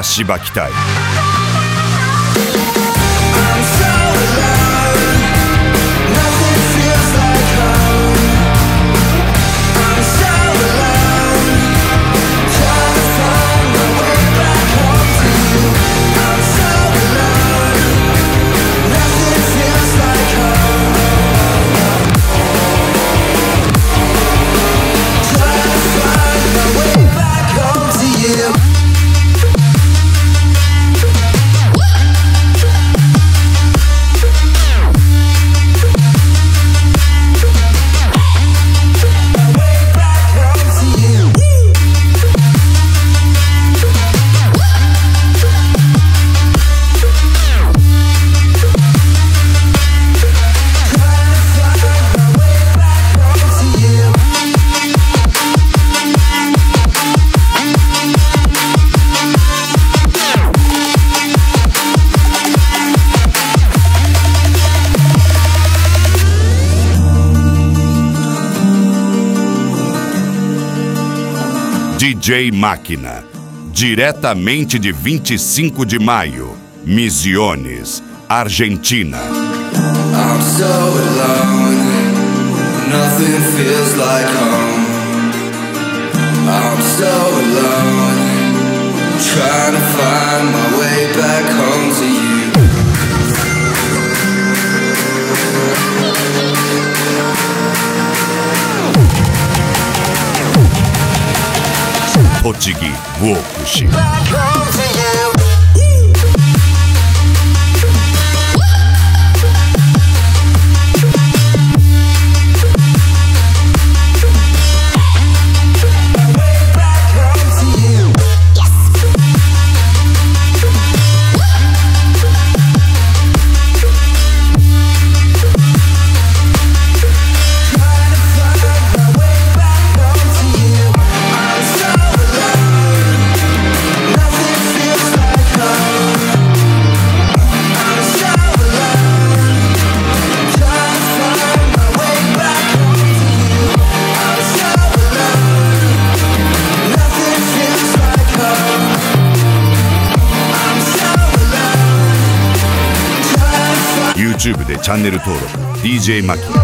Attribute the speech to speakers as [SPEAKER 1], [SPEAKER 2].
[SPEAKER 1] しばきたい。DJ Máquina, diretamente de 25 de maio, Misiones, Argentina.
[SPEAKER 2] I'm so alone, nothing feels like home. I'm so alone, trying to find my way back home to you.
[SPEAKER 1] Tochigi Wokushi. YouTube でチャンネル登録 DJ マキナ。